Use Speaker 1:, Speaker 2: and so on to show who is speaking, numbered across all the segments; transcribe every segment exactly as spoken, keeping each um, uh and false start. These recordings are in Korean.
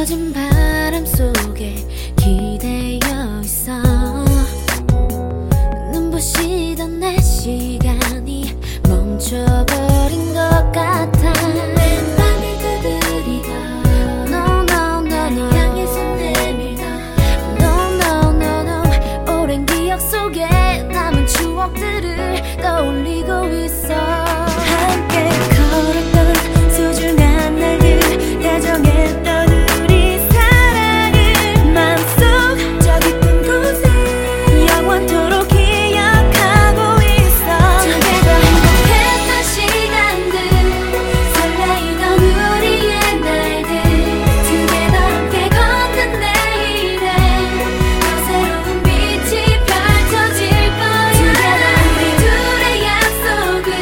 Speaker 1: 젖은 바람 속에 기대어 있어. 눈부시던 내 시간이 멈춰버린 것 같아. 밤을 두드리던 No no no no 향해 손 내밀던 No no no no 오랜 기억 속에 남은 추억들을 떠올리고 있어. 함께 걸었던 소중한 날들 다정했던 우리 사랑을 맘속 저 깊은 곳에 영원토록 기억하고 있어. 저게더 행복했던 시간들 설레이던 우리의 날들 등에다 함께 걷는 내일에 더 새로운 빛이 펼쳐질 거야. Together 우리 둘의 약속은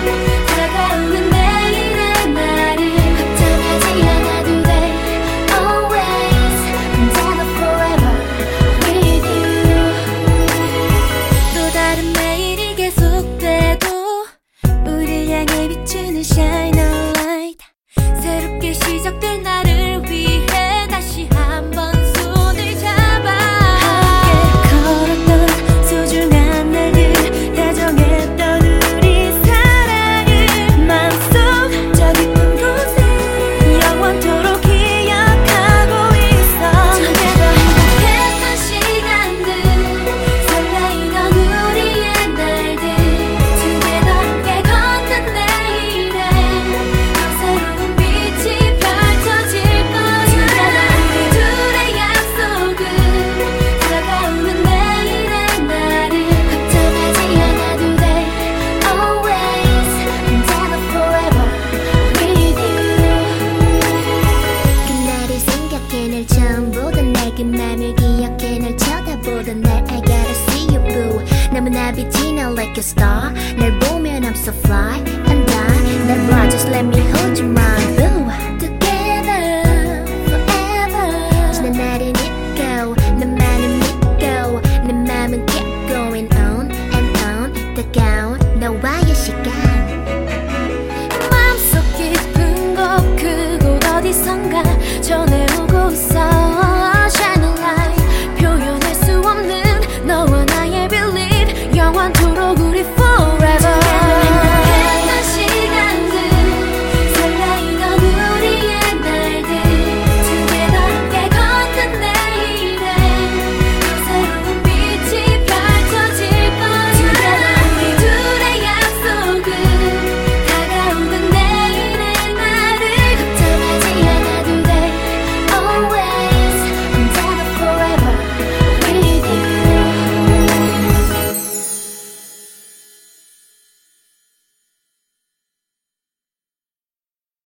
Speaker 1: 다가오는 내일의 날을 걱정하지 않아도 돼. Always 언제나 forever with you. 또 다른 매일이 계속돼도 우릴 향해 비추는 shine a light. 새롭게 시작될 나를 위해 다시 한번 손을 잡아. 함께 걸었던 소중한 날들 다정했던 우리 사랑을 맘속 저 깊은 곳에 영원토록 기억하고 있어. 저게더 행복했던 시간들 설레이던 우리의 날들 등에다 함께 걷는 내일에 더 새로운 빛이 펼쳐질 거야. Together 우리 둘의 약속은 다가오는 내일의 날을 걱정하지 않아도 돼. Always 언제나 forever with you. 그날을 생각해 날 처음 보던 날 그 맘을 기억해 날 쳐다보던 날 I gotta see you boo. 너무나 빛이 나 like a star. 날 보면 I'm so fly.